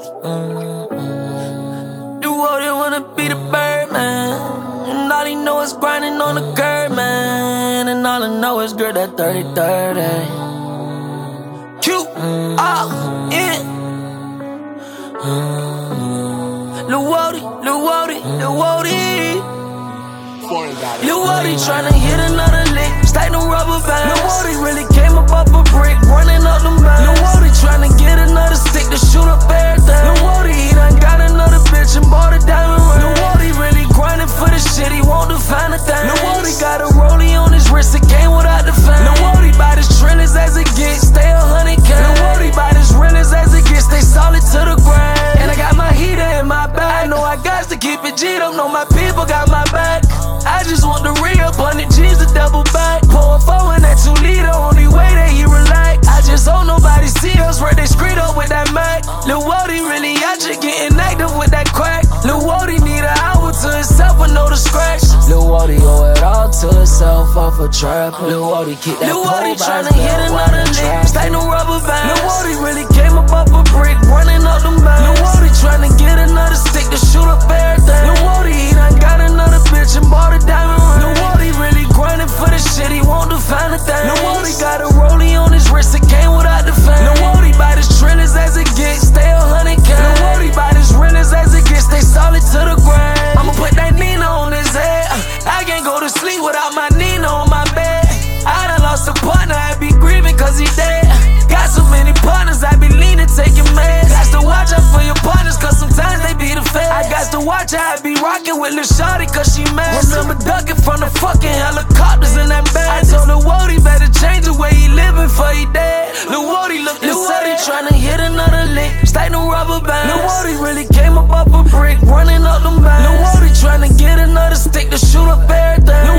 The world they wanna be the bird, man. And all he know is grinding on the curb, man. And all I know is grip that 30-30. Q-R-N. Lil Wody, Lil Wody, Lil Wody. Lil Wody tryna hit another lick, stack no rubber bands. Lil Wody really came up off a brick, running up them bands. Lil Wody tryna get another stick to shoot up everything. Lil Wody, he done got another bitch and bought a diamond ring. Lil Wody really grinding for the shit, he won't define a thing. Lil Wody got a rollie on his wrist, it came without the fame. Lil Wody bout as trillers as it gets, stay 100K. Lil Wody bout as realers as it gets, stay solid to the grind. And I got my heater in my bag, I know I got to keep it G, don't know my people got my back. I just want the real 100 G's to double back. Pour a 4 in that 2 liter, only way that he relax. I just hope nobody see us where they screed up with that Mac. Lil Wody really out here getting active with that crack. Lil Wody need an hour to himself with no to scratch. Lil Wody owe it all to himself off a trap. Lil Wody keep that Lil Wody tryna hit another lick, stack no rubber bands. Lil Wody really came up off a brick, running up them bands. Lil Wody tryna get another stick to shoot up everything. Lil Wody, he done got another bitch and bought a diamond ring. Lil Wody really grinding for the shit, he won't define a thing. Lil Wody got a rollie on his wrist, it came without the fame. Lil Wody bout as trillers as it gets, stay 100K. Lil Wody bout as realers as it gets, stay solid to the grind. I'ma put that Nina on his head, I can't go to sleep without my Nina on my bed. I done lost a partner, I be grieving cause he dead. Got so many partners, I be leaning, taking meds. Got to watch out for your partners cause sometimes they be the feds. I got to watch how I be rocking with Lil Shawty cause she mad. Remember ducking from the fucking helicopters in that bag. I told Lil Wody better change the way he living for he dead. Lil Wody look Lil Wody tryna hit another lick, stack no rubber bands. Lil Wody really came up off a brick, running up them bands. Lil Wody tryna get another stick to shoot up everything.